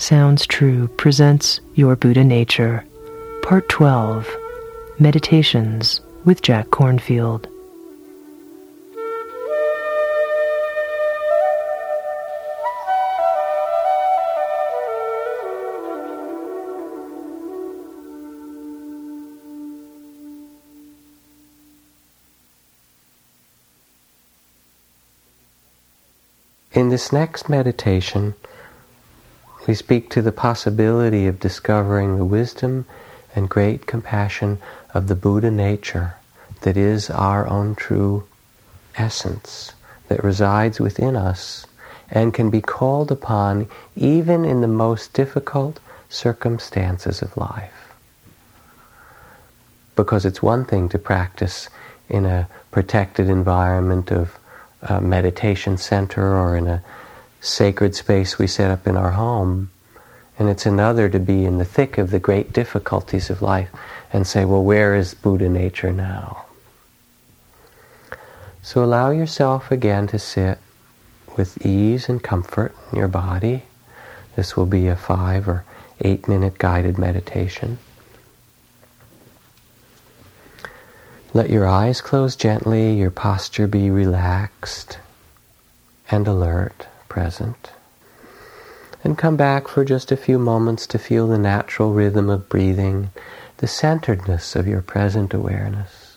Sounds True presents Your Buddha Nature, Part 12, Meditations with Jack Kornfield. In this next meditation, we speak to the possibility of discovering the wisdom and great compassion of the Buddha nature that is our own true essence, that resides within us and can be called upon even in the most difficult circumstances of life. Because it's one thing to practice in a protected environment of a meditation center or in a sacred space we set up in our home, and it's another to be in the thick of the great difficulties of life and say, well, where is Buddha nature now? So allow yourself again to sit with ease and comfort in your body. This will be a 5 or 8 minute guided meditation. Let your eyes close gently, your posture be relaxed and alert, present. And come back for just a few moments to feel the natural rhythm of breathing, the centeredness of your present awareness.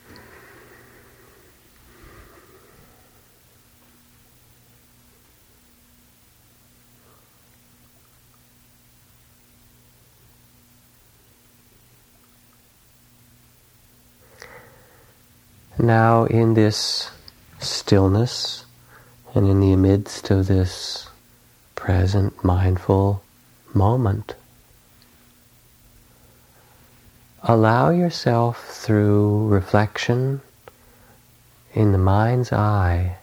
Now in this stillness and in the midst of this present mindful moment, allow yourself through reflection in the mind's eye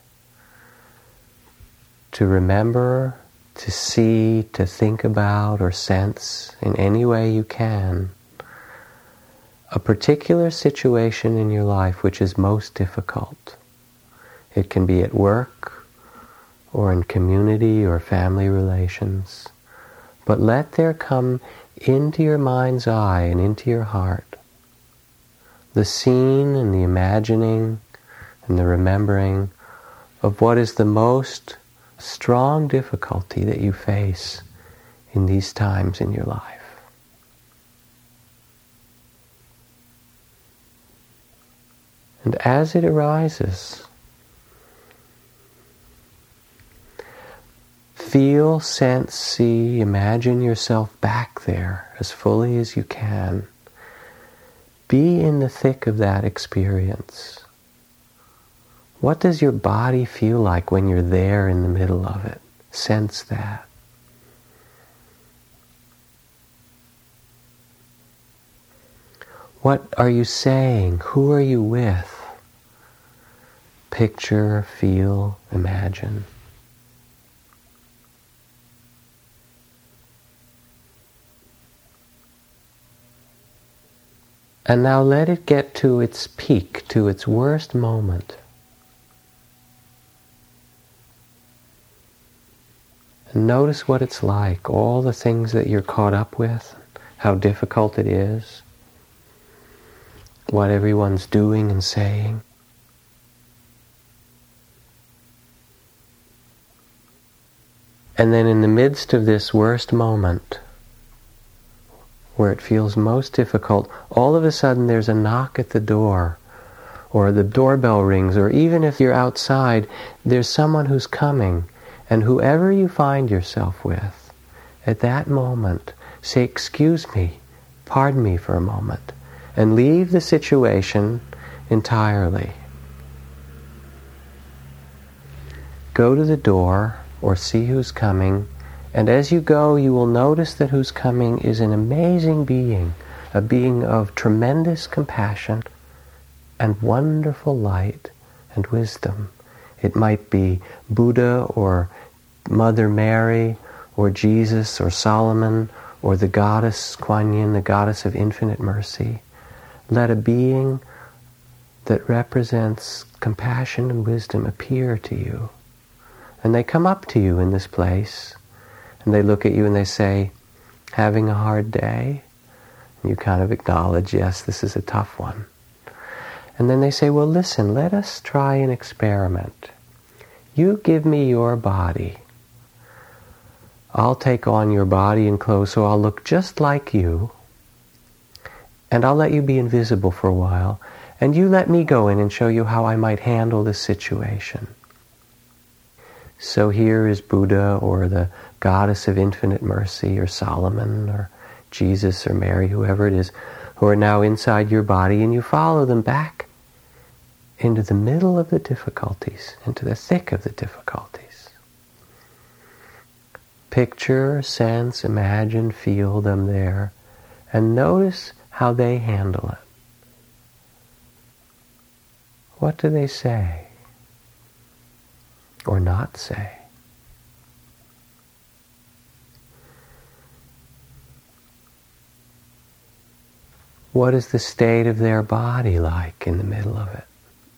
to remember, to see, to think about or sense in any way you can a particular situation in your life which is most difficult. It can be at work or in community or family relations. But let there come into your mind's eye and into your heart the scene and the imagining and the remembering of what is the most strong difficulty that you face in these times in your life. And as it arises, feel, sense, see, imagine yourself back there as fully as you can. Be in the thick of that experience. What does your body feel like when you're there in the middle of it? Sense that. What are you saying? Who are you with? Picture, feel, imagine. And now let it get to its peak, to its worst moment. And notice what it's like, all the things that you're caught up with, how difficult it is, what everyone's doing and saying. And then in the midst of this worst moment, where it feels most difficult, all of a sudden there's a knock at the door, or the doorbell rings, or even if you're outside, there's someone who's coming, and whoever you find yourself with, at that moment, say, "Excuse me, pardon me for a moment," and leave the situation entirely. Go to the door, or see who's coming, and as you go, you will notice that who's coming is an amazing being, a being of tremendous compassion and wonderful light and wisdom. It might be Buddha or Mother Mary or Jesus or Solomon or the goddess Kuan Yin, the goddess of infinite mercy. Let a being that represents compassion and wisdom appear to you. And they come up to you in this place, And they look at you and they say, having a hard day? And you kind of acknowledge, yes, this is a tough one. And then they say, well, listen, let us try an experiment. You give me your body. I'll take on your body and clothes, so I'll look just like you. And I'll let you be invisible for a while. And you let me go in and show you how I might handle this situation. So here is Buddha or the Goddess of Infinite Mercy or Solomon or Jesus or Mary, whoever it is, who are now inside your body, and you follow them back into the middle of the difficulties, into the thick of the difficulties. Picture, sense, imagine, feel them there, and notice how they handle it. What do they say or not say? What is the state of their body like in the middle of it?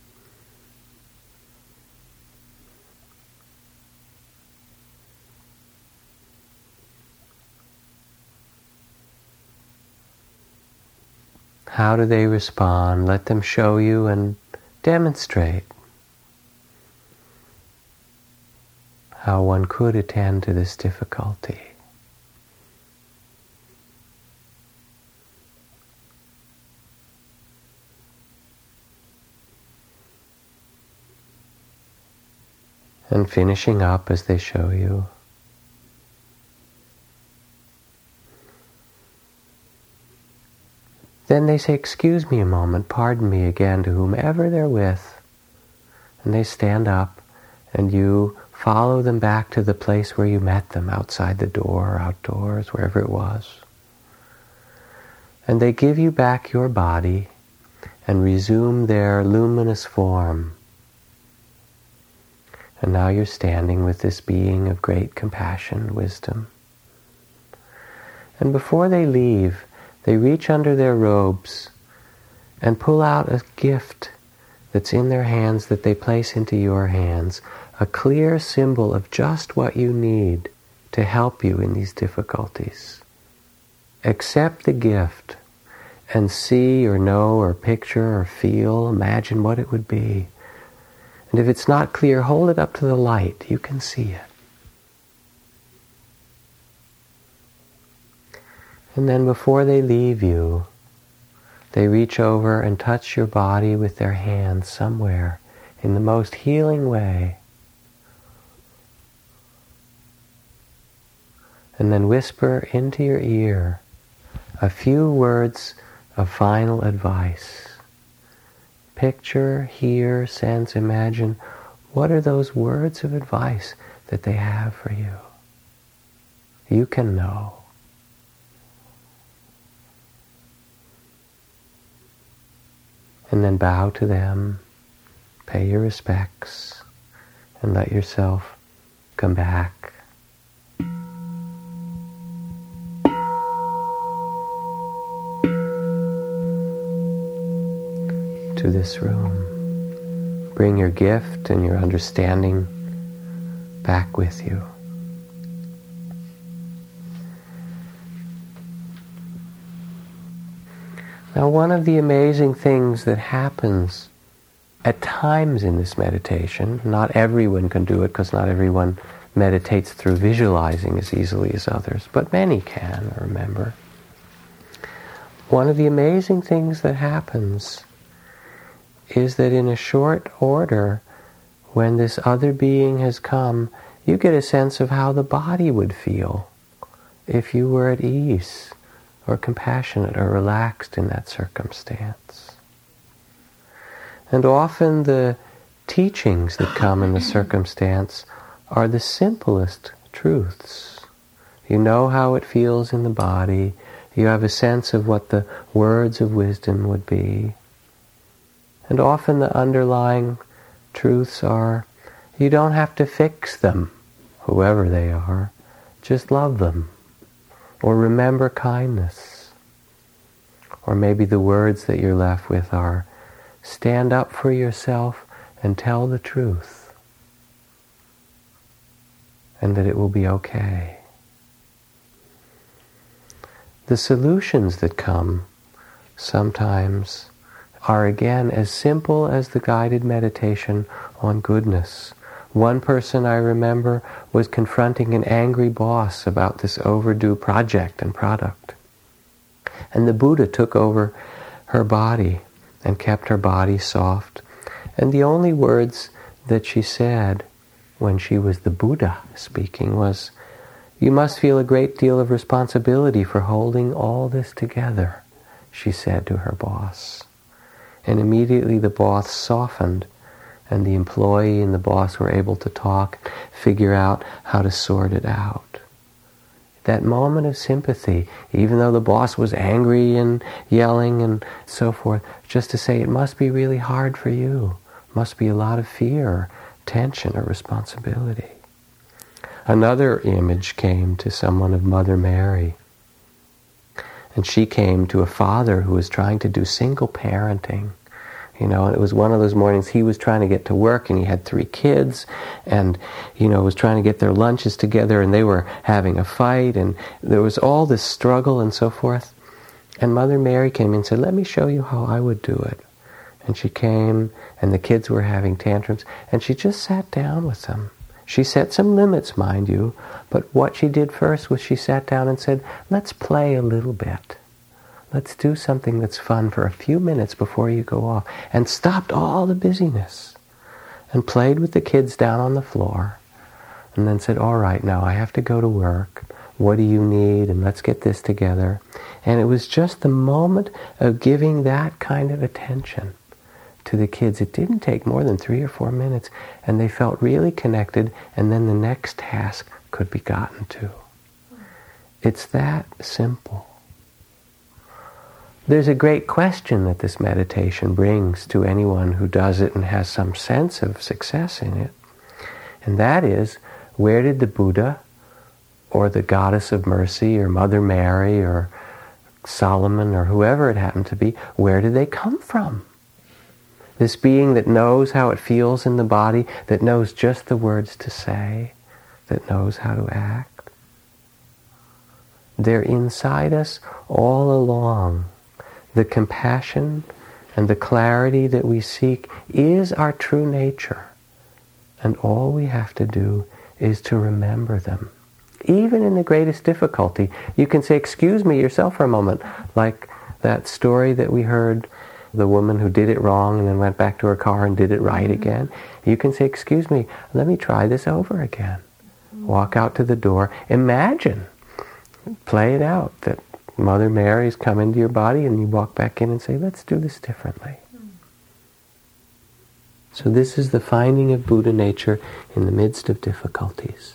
How do they respond? Let them show you and demonstrate how one could attend to this difficulty. And finishing up as they show you. Then they say, excuse me a moment, pardon me again, to whomever they're with. And they stand up, and you follow them back to the place where you met them, outside the door, outdoors, wherever it was. And they give you back your body and resume their luminous form. And now you're standing with this being of great compassion, wisdom. And before they leave, they reach under their robes and pull out a gift that's in their hands that they place into your hands, a clear symbol of just what you need to help you in these difficulties. Accept the gift and see or know or picture or feel, imagine what it would be. And if it's not clear, hold it up to the light. You can see it. And then before they leave you, they reach over and touch your body with their hands somewhere in the most healing way. And then whisper into your ear a few words of final advice. Picture, hear, sense, imagine. What are those words of advice that they have for you? You can know. And then bow to them, pay your respects, and let yourself come back. To this room. Bring your gift and your understanding back with you. Now, one of the amazing things that happens at times in this meditation, not everyone can do it because not everyone meditates through visualizing as easily as others, but many can, remember. One of the amazing things that happens is that in a short order, when this other being has come, you get a sense of how the body would feel if you were at ease or compassionate or relaxed in that circumstance. And often the teachings that come in the circumstance are the simplest truths. You know how it feels in the body. You have a sense of what the words of wisdom would be. And often the underlying truths are, you don't have to fix them, whoever they are. Just love them. Or remember kindness. Or maybe the words that you're left with are, stand up for yourself and tell the truth. And that it will be okay. The solutions that come sometimes are again as simple as the guided meditation on goodness. One person I remember was confronting an angry boss about this overdue project and product. And the Buddha took over her body and kept her body soft. And the only words that she said when she was the Buddha speaking was, "You must feel a great deal of responsibility for holding all this together," she said to her boss. And immediately the boss softened, and the employee and the boss were able to talk, figure out how to sort it out. That moment of sympathy, even though the boss was angry and yelling and so forth, just to say, it must be really hard for you. Must be a lot of fear, tension, or responsibility. Another image came to someone of Mother Mary. And she came to a father who was trying to do single parenting. And it was one of those mornings he was trying to get to work, and he had 3 kids, and, was trying to get their lunches together, and they were having a fight, and there was all this struggle and so forth. And Mother Mary came in and said, "Let me show you how I would do it." And she came, and the kids were having tantrums, and she just sat down with them. She set some limits, mind you, but what she did first was she sat down and said, "Let's play a little bit. Let's do something that's fun for a few minutes before you go off," and stopped all the busyness and played with the kids down on the floor, and then said, "All right, now I have to go to work. What do you need? And let's get this together." And it was just the moment of giving that kind of attention to the kids. It didn't take more than 3 or 4 minutes, and they felt really connected, and then the next task could be gotten to. It's that simple. There's a great question that this meditation brings to anyone who does it and has some sense of success in it, and that is, where did the Buddha or the Goddess of Mercy or Mother Mary or Solomon or whoever it happened to be, where did they come from? This being that knows how it feels in the body, that knows just the words to say, that knows how to act. They're inside us all along. The compassion and the clarity that we seek is our true nature. And all we have to do is to remember them. Even in the greatest difficulty, you can say, "Excuse me," yourself for a moment, like that story that we heard, the woman who did it wrong and then went back to her car and did it right again. You can say, "Excuse me, let me try this over again." Walk out to the door. Imagine, play it out, that Mother Mary's come into your body, and you walk back in and say, "Let's do this differently." So this is the finding of Buddha nature in the midst of difficulties.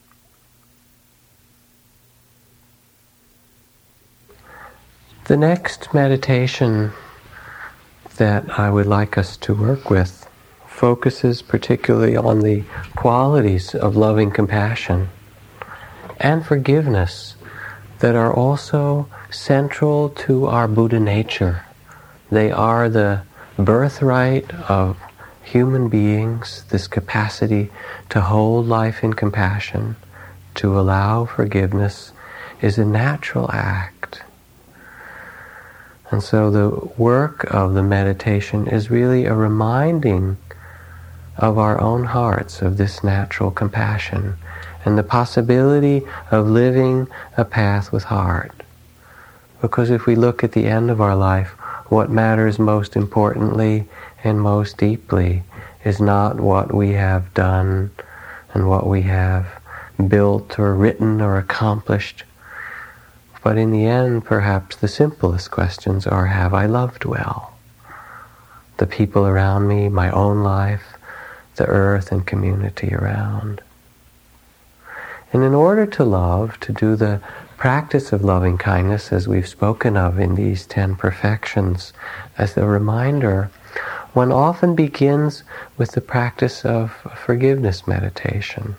The next meditation that I would like us to work with focuses particularly on the qualities of loving compassion and forgiveness that are also central to our Buddha nature. They are the birthright of human beings, this capacity to hold life in compassion, to allow forgiveness, is a natural act. And so the work of the meditation is really a reminding of our own hearts of this natural compassion and the possibility of living a path with heart. Because if we look at the end of our life, what matters most importantly and most deeply is not what we have done and what we have built or written or accomplished. But in the end, perhaps the simplest questions are, have I loved well? The people around me, my own life, the earth and community around. And in order to love, to do the practice of loving kindness, as we've spoken of in these 10 perfections, as a reminder, one often begins with the practice of forgiveness meditation.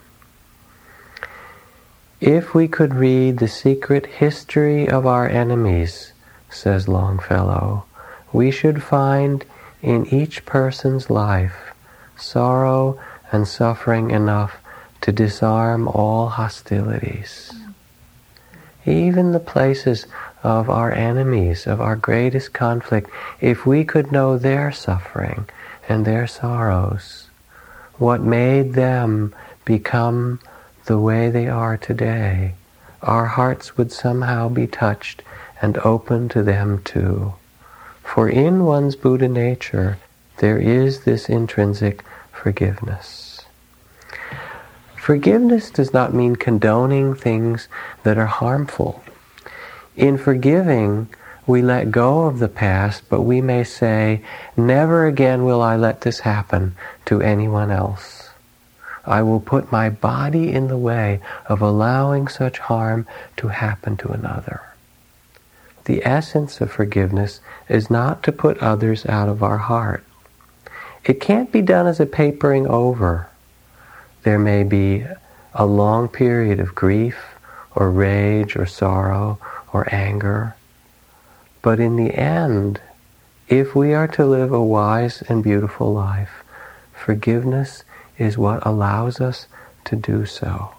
If we could read the secret history of our enemies, says Longfellow, we should find in each person's life sorrow and suffering enough to disarm all hostilities. Even the places of our enemies, of our greatest conflict, if we could know their suffering and their sorrows, what made them become the way they are today, our hearts would somehow be touched and open to them too. For in one's Buddha nature, there is this intrinsic forgiveness. Forgiveness does not mean condoning things that are harmful. In forgiving, we let go of the past, but we may say, never again will I let this happen to anyone else. I will put my body in the way of allowing such harm to happen to another. The essence of forgiveness is not to put others out of our heart. It can't be done as a papering over. There may be a long period of grief or rage or sorrow or anger. But in the end, if we are to live a wise and beautiful life, forgiveness is what allows us to do so.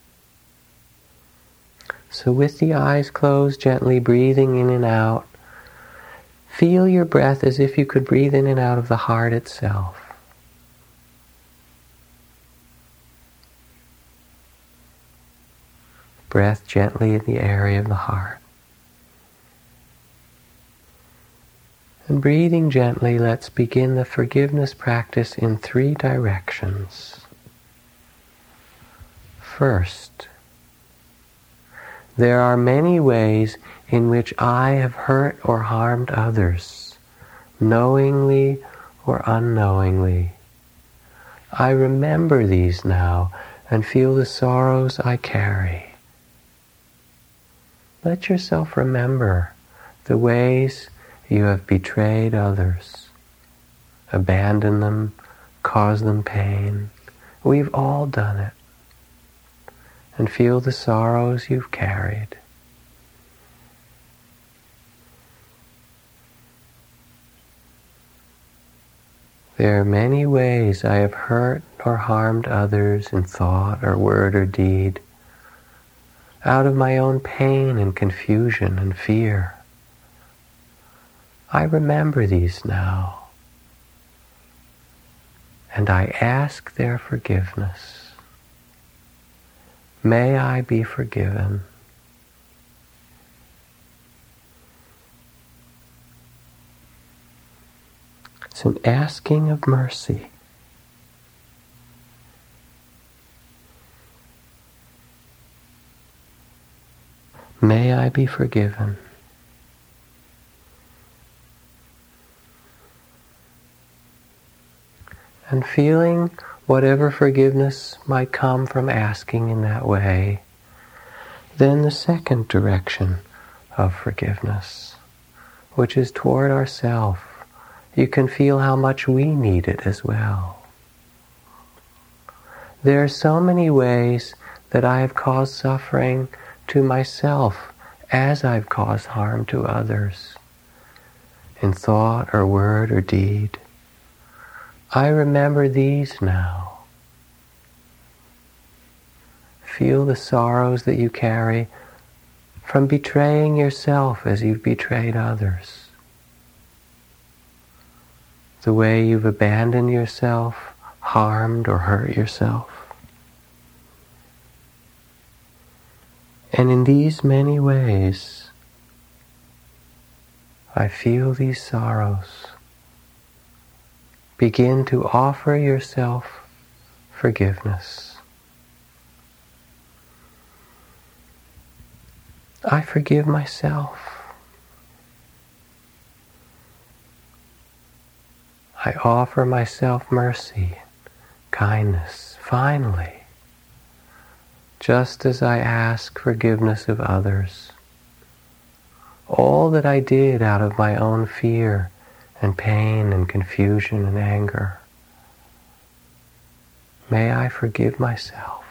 So with the eyes closed, gently breathing in and out, feel your breath as if you could breathe in and out of the heart itself. Breath gently in the area of the heart. And breathing gently, let's begin the forgiveness practice in 3 directions. First, there are many ways in which I have hurt or harmed others, knowingly or unknowingly. I remember these now and feel the sorrows I carry. Let yourself remember the ways you have betrayed others, abandoned them, caused them pain. We've all done it. And feel the sorrows you've carried. There are many ways I have hurt or harmed others in thought or word or deed, out of my own pain and confusion and fear. I remember these now, and I ask their forgiveness. May I be forgiven. It's an asking of mercy. May I be forgiven. And feeling whatever forgiveness might come from asking in that way, then the second direction of forgiveness, which is toward ourself. You can feel how much we need it as well. There are so many ways that I have caused suffering to myself as I've caused harm to others, in thought or word or deed. I remember these now. Feel the sorrows that you carry from betraying yourself as you've betrayed others. The way you've abandoned yourself, harmed or hurt yourself. And in these many ways, I feel these sorrows. Begin to offer yourself forgiveness. I forgive myself. I offer myself mercy, kindness, finally, just as I ask forgiveness of others. All that I did out of my own fear and pain and confusion and anger. May I forgive myself.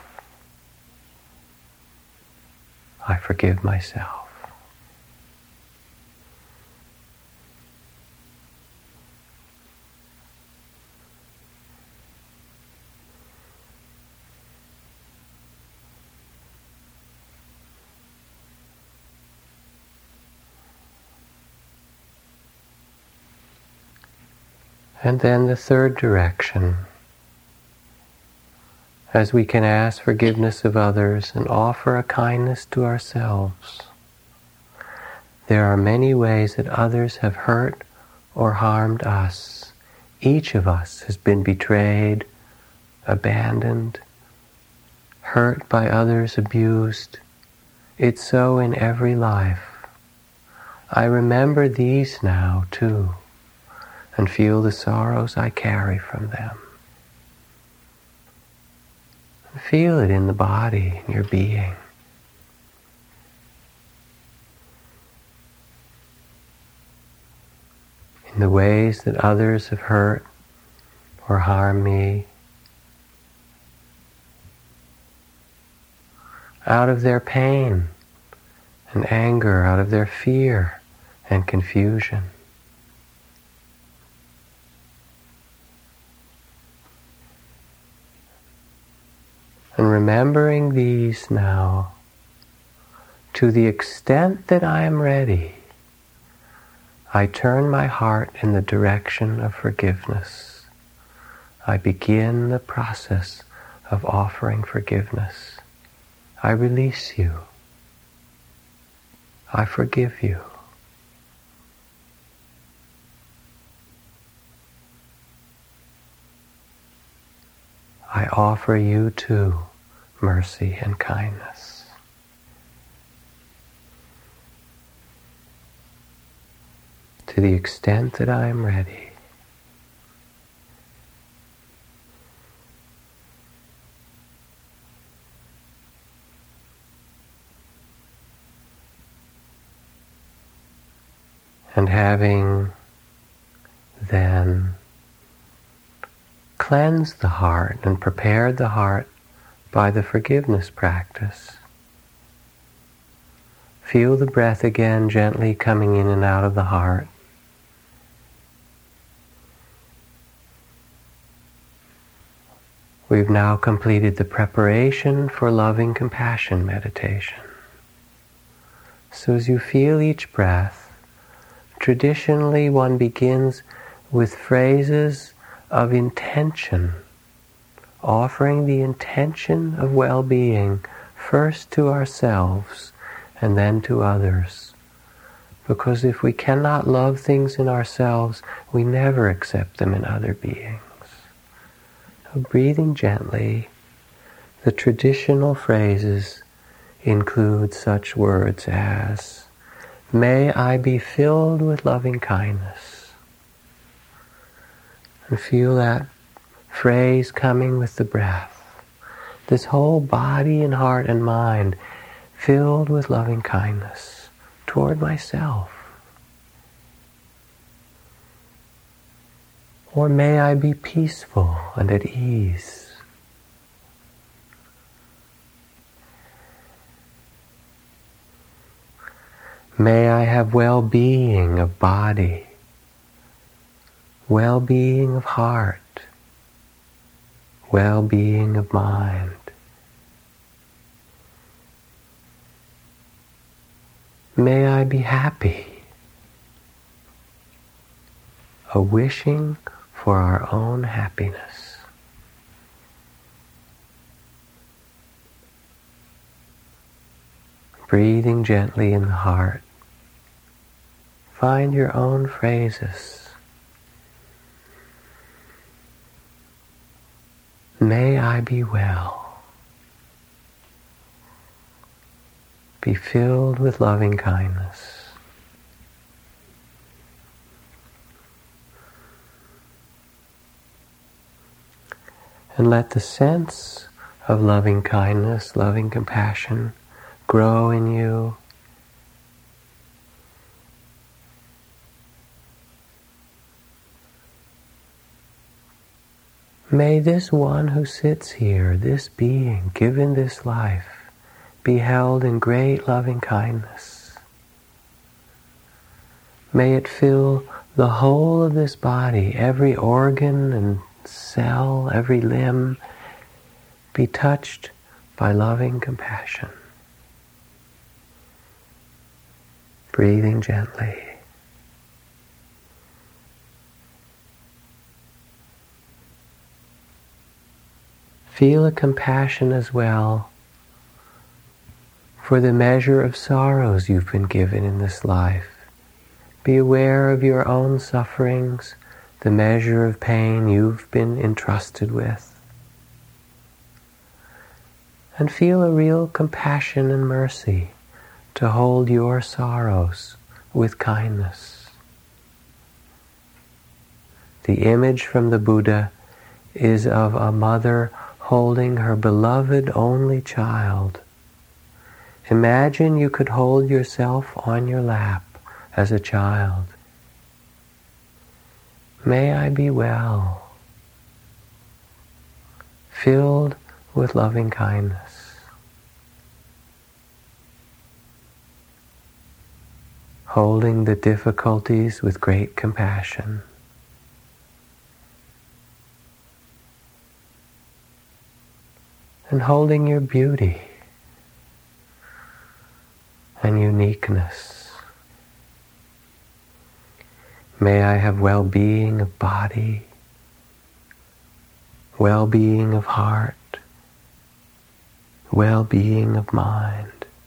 I forgive myself. And then the third direction, as we can ask forgiveness of others and offer a kindness to ourselves. There are many ways that others have hurt or harmed us. Each of us has been betrayed, abandoned, hurt by others, abused. It's so in every life. I remember these now too, and feel the sorrows I carry from them. Feel it in the body, in your being. In the ways that others have hurt or harmed me, out of their pain and anger, out of their fear and confusion. And remembering these now, to the extent that I am ready, I turn my heart in the direction of forgiveness. I begin the process of offering forgiveness. I release you. I forgive you. I offer you too mercy and kindness. To the extent that I am ready. And having then cleansed the heart and prepared the heart by the forgiveness practice, feel the breath again gently coming in and out of the heart. We've now completed the preparation for loving compassion meditation. So as you feel each breath, traditionally one begins with phrases of intention, offering the intention of well-being first to ourselves and then to others. Because if we cannot love things in ourselves, we never accept them in other beings. So breathing gently, the traditional phrases include such words as, "May I be filled with loving kindness." And feel that phrase coming with the breath. This whole body and heart and mind filled with loving kindness toward myself. Or may I be peaceful and at ease. May I have well-being of body, well-being of heart, well-being of mind. May I be happy, a wishing for our own happiness. Breathing gently in the heart. Find your own phrases. May I be well. Be filled with loving kindness. And let the sense of loving kindness, loving compassion grow in you. May this one who sits here, this being given this life, be held in great loving kindness. May it fill the whole of this body, every organ and cell, every limb, be touched by loving compassion. Breathing gently. Feel a compassion as well for the measure of sorrows you've been given in this life. Be aware of your own sufferings, the measure of pain you've been entrusted with. And feel a real compassion and mercy to hold your sorrows with kindness. The image from the Buddha is of a mother holding her beloved only child. Imagine you could hold yourself on your lap as a child. May I be well, filled with loving kindness. Holding the difficulties with great compassion. And holding your beauty and uniqueness. May I have well-being of body, well-being of heart, well-being of mind.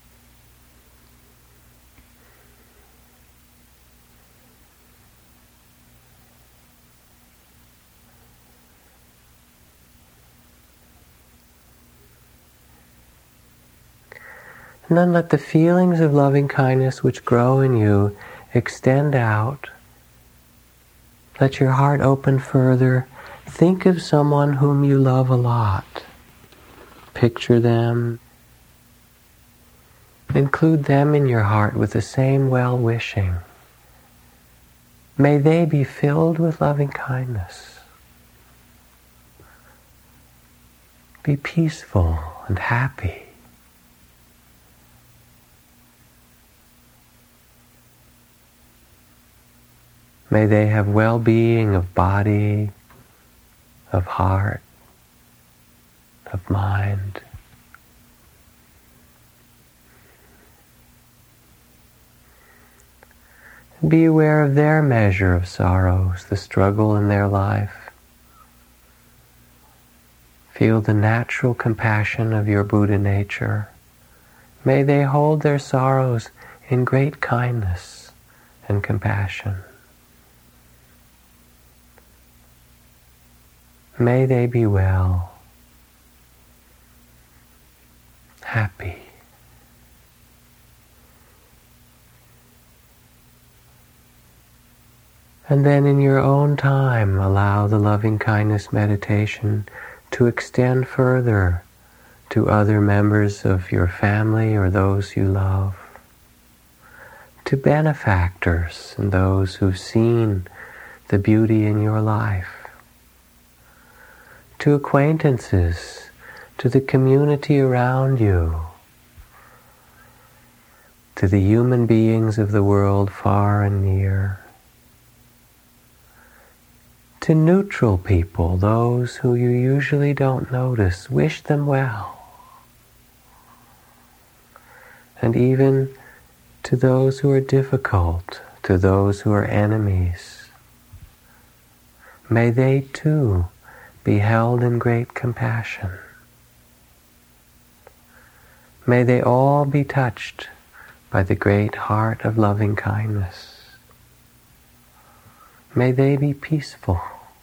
And then let the feelings of loving kindness which grow in you extend out. Let your heart open further. Think of someone whom you love a lot. Picture them. Include them in your heart with the same well-wishing. May they be filled with loving kindness. Be peaceful and happy. May they have well-being of body, of heart, of mind. Be aware of their measure of sorrows, the struggle in their life. Feel the natural compassion of your Buddha nature. May they hold their sorrows in great kindness and compassion. May they be well, happy. And then in your own time, allow the loving kindness meditation to extend further to other members of your family or those you love, to benefactors and those who've seen the beauty in your life, to acquaintances, to the community around you, to the human beings of the world far and near, to neutral people, those who you usually don't notice. Wish them well. And even to those who are difficult, to those who are enemies. May they too be held in great compassion. May they all be touched by the great heart of loving kindness. May they be peaceful.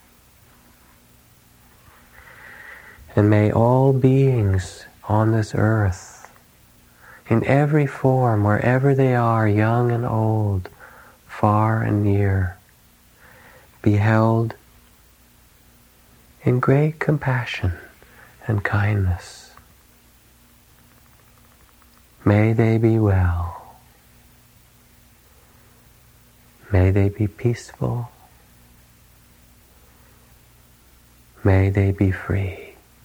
And may all beings on this earth, in every form, wherever they are, young and old, far and near, be held in great compassion and kindness. May they be well. May they be peaceful. May they be free.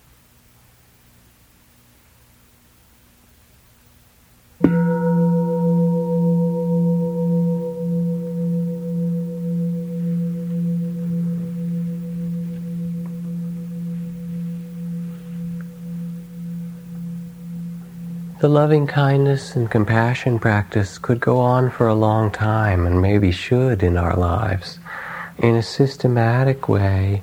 The loving kindness and compassion practice could go on for a long time, and maybe should in our lives, in a systematic way,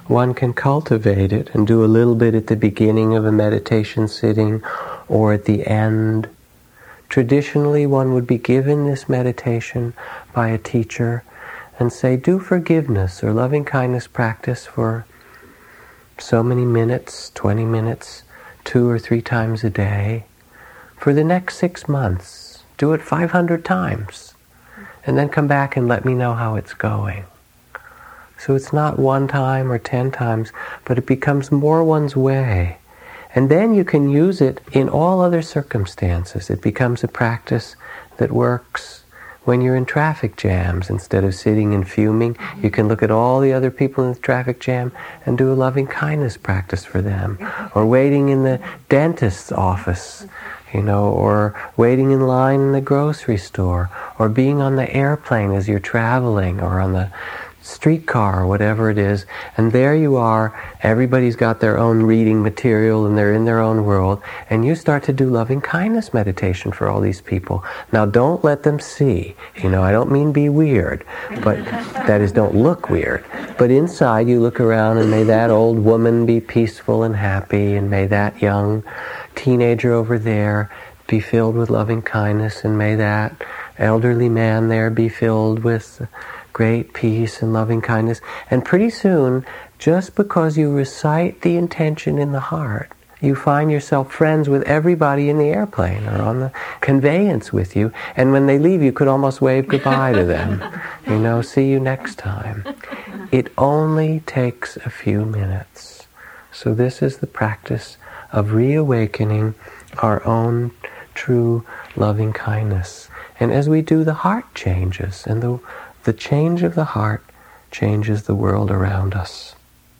one can cultivate it and do a little bit at the beginning of a meditation sitting or at the end. Traditionally, one would be given this meditation by a teacher and say, do forgiveness or loving kindness practice for so many minutes, 20 minutes, 2 or 3 times a day. For the next 6 months, do it 500 times. And then come back and let me know how it's going. So it's not 1 time or 10 times, but it becomes more one's way. And then you can use it in all other circumstances. It becomes a practice that works when you're in traffic jams. Instead of sitting and fuming, you can look at all the other people in the traffic jam and do a loving kindness practice for them. Or waiting in the dentist's office, or waiting in line in the grocery store, or being on the airplane as you're traveling, or on the streetcar or whatever it is, and there you are, everybody's got their own reading material and they're in their own world, and you start to do loving kindness meditation for all these people. Now don't let them see, I don't mean be weird, but that is, don't look weird, but inside you look around and may that old woman be peaceful and happy, and may that young teenager over there be filled with loving kindness, and may that elderly man there be filled with great peace and loving kindness. And pretty soon, just because you recite the intention in the heart, you find yourself friends with everybody in the airplane or on the conveyance with you. And when they leave, you could almost wave goodbye to them. See you next time. It only takes a few minutes. So this is the practice of reawakening our own true loving kindness. And as we do, the heart changes, and the change of the heart changes the world around us.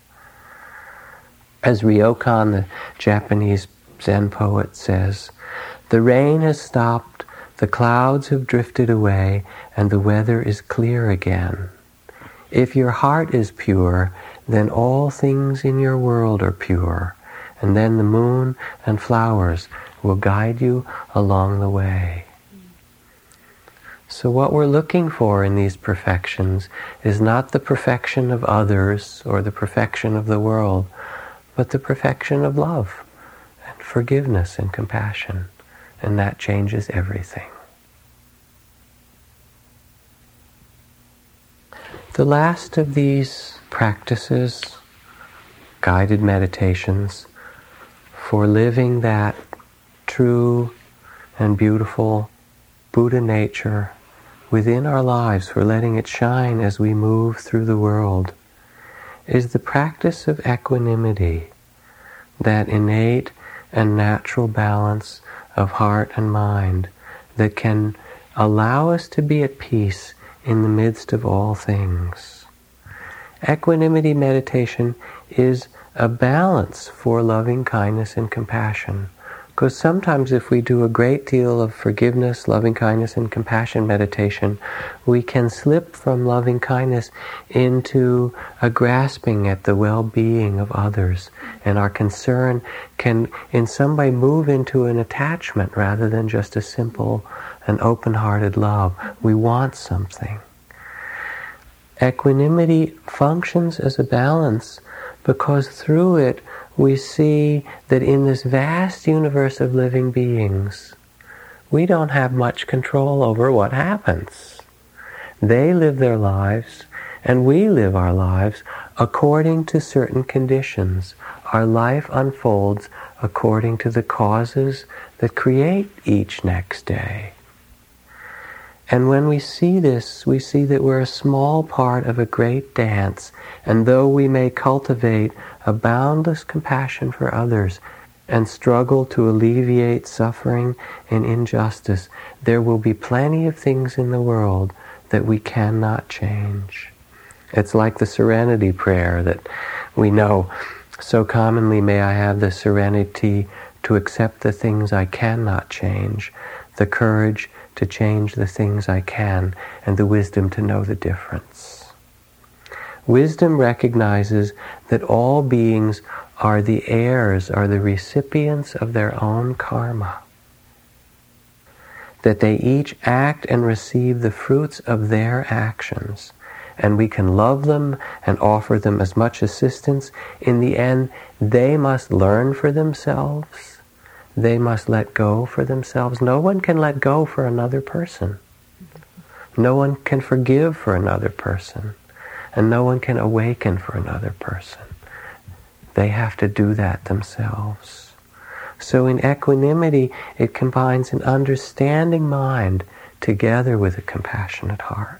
As Ryokan, the Japanese Zen poet, says, "The rain has stopped, the clouds have drifted away, and the weather is clear again. If your heart is pure, then all things in your world are pure, and then the moon and flowers will guide you along the way." So what we're looking for in these perfections is not the perfection of others or the perfection of the world, but the perfection of love and forgiveness and compassion. And that changes everything. The last of these practices, guided meditations, for living that true and beautiful Buddha nature within our lives, for letting it shine as we move through the world, is the practice of equanimity, that innate and natural balance of heart and mind that can allow us to be at peace in the midst of all things. Equanimity meditation is a balance for loving kindness and compassion. Because sometimes if we do a great deal of forgiveness, loving kindness, and compassion meditation, we can slip from loving kindness into a grasping at the well-being of others. And our concern can in some way move into an attachment rather than just a simple and open-hearted love. We want something. Equanimity functions as a balance because through it we see that in this vast universe of living beings, we don't have much control over what happens. They live their lives, and we live our lives according to certain conditions. Our life unfolds according to the causes that create each next day. And when we see this, we see that we're a small part of a great dance, and though we may cultivate a boundless compassion for others and struggle to alleviate suffering and injustice, there will be plenty of things in the world that we cannot change. It's like the serenity prayer that we know so commonly. May I have the serenity to accept the things I cannot change, the courage to change the things I can, and the wisdom to know the difference. Wisdom recognizes that all beings are the heirs, are the recipients of their own karma. That they each act and receive the fruits of their actions. and we can love them and offer them as much assistance. In the end, they must learn for themselves. They must let go for themselves. No one can let go for another person. No one can forgive for another person. And no one can awaken for another person. They have to do that themselves. So in equanimity, it combines an understanding mind together with a compassionate heart.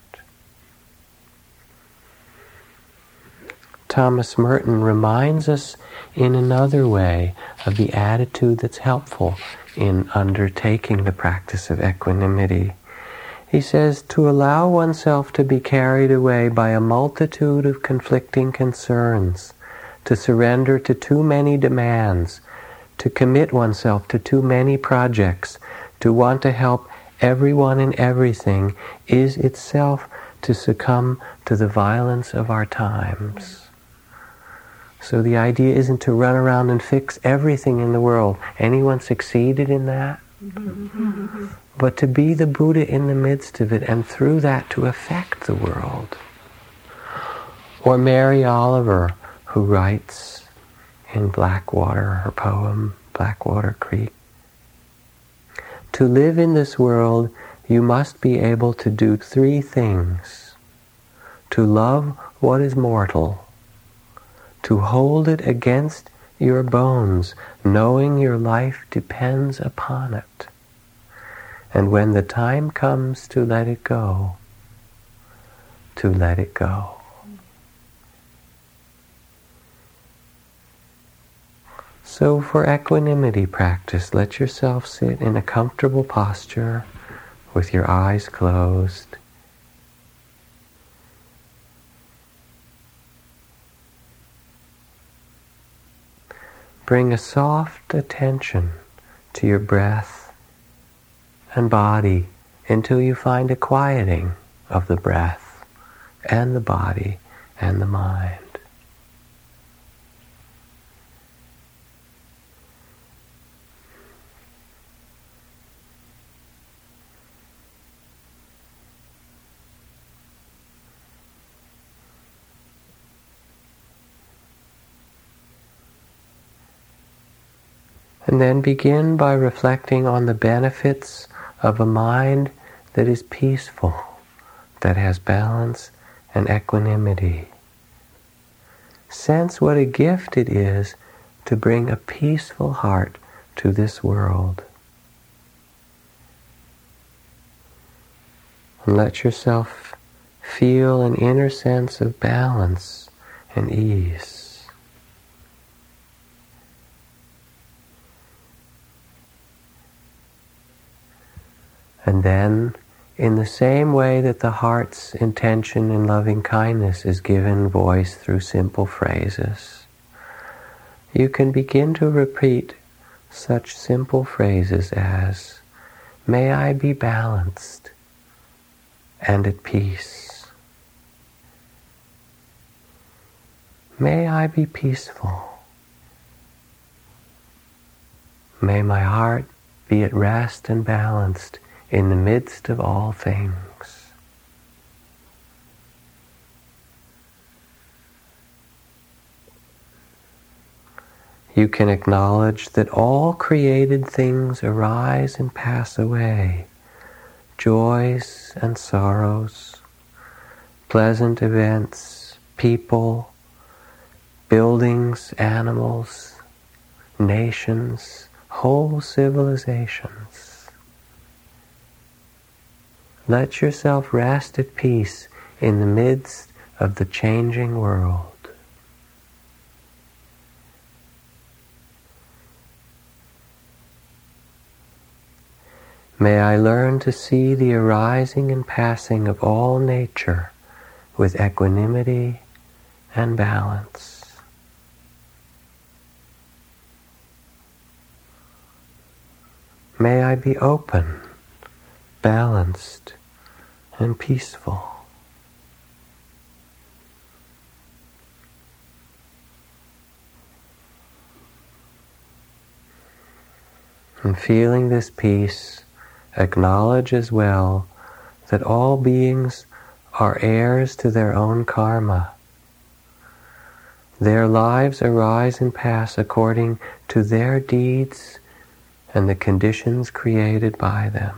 Thomas Merton reminds us in another way of the attitude that's helpful in undertaking the practice of equanimity. He says, to allow oneself to be carried away by a multitude of conflicting concerns, to surrender to too many demands, to commit oneself to too many projects, to want to help everyone and everything, is itself to succumb to the violence of our times. So the idea isn't to run around and fix everything in the world. Anyone succeeded in that? But to be the Buddha in the midst of it, and through that to affect the world. Or Mary Oliver, who writes in Blackwater, her poem, Blackwater Creek, to live in this world, you must be able to do 3 things. To love what is mortal, to hold it against your bones, knowing your life depends upon it. And when the time comes to let it go, to let it go. So for equanimity practice, let yourself sit in a comfortable posture with your eyes closed. Bring a soft attention to your breath and body until you find a quieting of the breath and the body and the mind. And then begin by reflecting on the benefits of a mind that is peaceful, that has balance and equanimity. Sense what a gift it is to bring a peaceful heart to this world. And let yourself feel an inner sense of balance and ease. And then, in the same way that the heart's intention in loving kindness is given voice through simple phrases, you can begin to repeat such simple phrases as, "May I be balanced and at peace. May I be peaceful. May my heart be at rest and balanced in the midst of all things." You can acknowledge that all created things arise and pass away, joys and sorrows, pleasant events, people, buildings, animals, nations, whole civilizations. Let yourself rest at peace in the midst of the changing world. May I learn to see the arising and passing of all nature with equanimity and balance. May I be open, balanced, and peaceful. And feeling this peace, acknowledge as well that all beings are heirs to their own karma. Their lives arise and pass according to their deeds and the conditions created by them.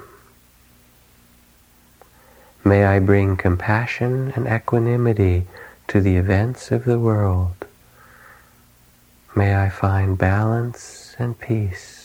May I bring compassion and equanimity to the events of the world. May I find balance and peace.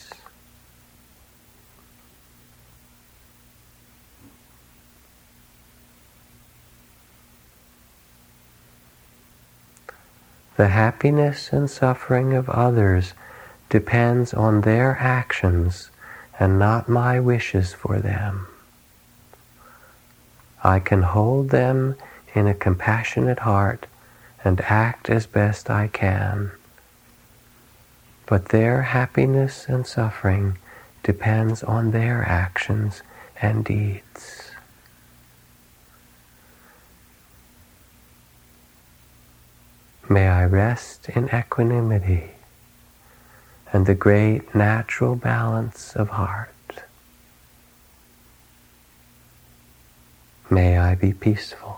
The happiness and suffering of others depends on their actions and not my wishes for them. I can hold them in a compassionate heart and act as best I can. But their happiness and suffering depends on their actions and deeds. May I rest in equanimity and the great natural balance of heart. May I be peaceful.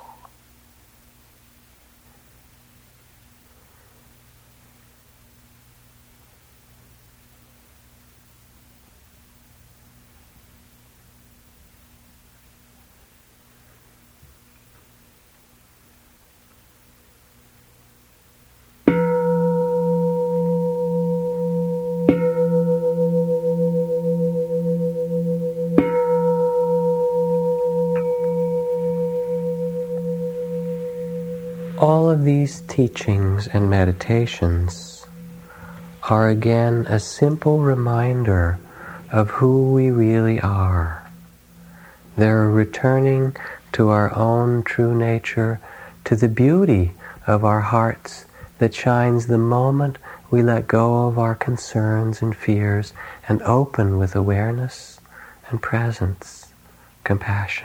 All of these teachings and meditations are again a simple reminder of who we really are. They're returning to our own true nature, to the beauty of our hearts that shines the moment we let go of our concerns and fears and open with awareness and presence, compassion.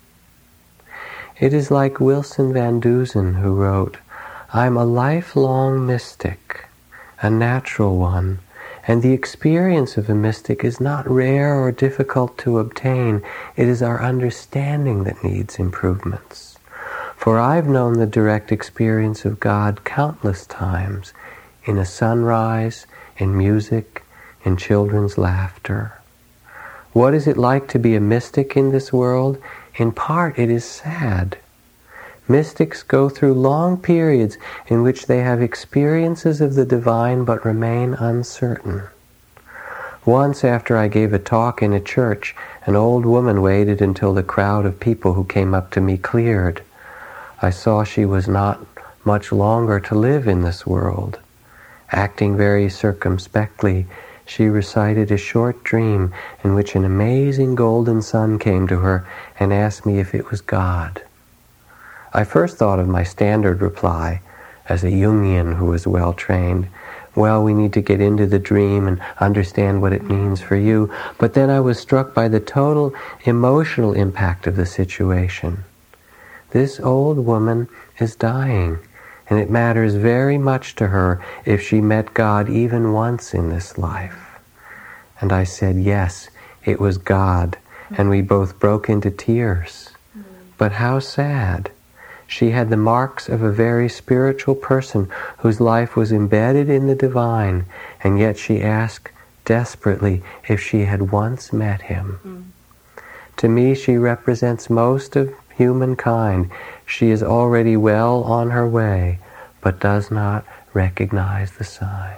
It is like Wilson Van Dusen, who wrote, "I'm a lifelong mystic, a natural one, and the experience of a mystic is not rare or difficult to obtain. It is our understanding that needs improvements. For I've known the direct experience of God countless times, in a sunrise, in music, in children's laughter. What is it like to be a mystic in this world? In part, it is sad. Mystics go through long periods in which they have experiences of the divine but remain uncertain. Once, after I gave a talk in a church, an old woman waited until the crowd of people who came up to me cleared. I saw she was not much longer to live in this world. Acting very circumspectly, she recited a short dream in which an amazing golden sun came to her and asked me if it was God. I first thought of my standard reply, as a Jungian who was well trained. Well, we need to get into the dream and understand what it means for you. But then I was struck by the total emotional impact of the situation. This old woman is dying, and it matters very much to her if she met God even once in this life. And I said, yes, it was God, and we both broke into tears. But how sad. She had the marks of a very spiritual person whose life was embedded in the divine, and yet she asked desperately if she had once met him. To me, she represents most of humankind. She is already well on her way, but does not recognize the signs.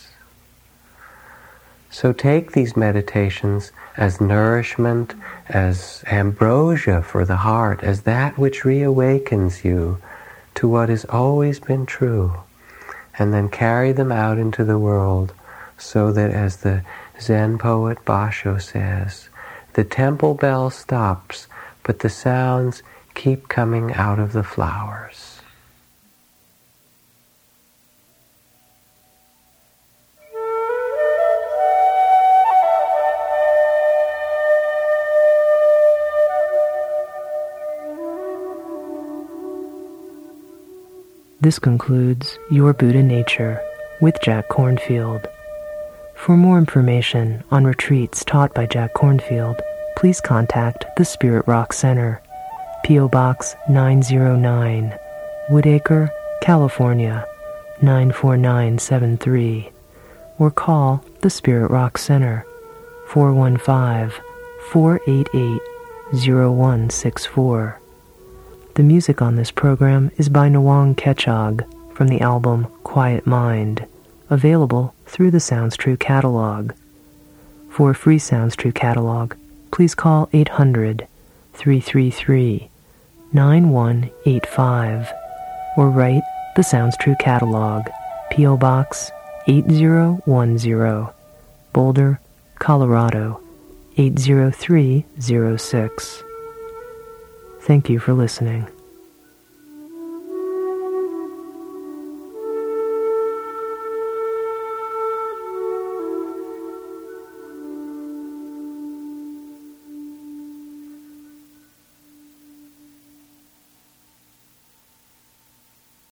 So take these meditations as nourishment, as ambrosia for the heart, as that which reawakens you to what has always been true, and then carry them out into the world so that, as the Zen poet Basho says, the temple bell stops, but the sounds keep coming out of the flowers. This concludes Your Buddha Nature with Jack Kornfield. For more information on retreats taught by Jack Kornfield, please contact the Spirit Rock Center. P.O. Box 909, Woodacre, California 94973, or call the Spirit Rock Center, 415-488-0164. The music on this program is by Nawang Ketchog from the album Quiet Mind, available through the Sounds True catalog. For a free Sounds True catalog, please call 800-333-9185 or write the Sounds True catalog, P.O. Box 8010, Boulder, Colorado 80306. Thank you for listening.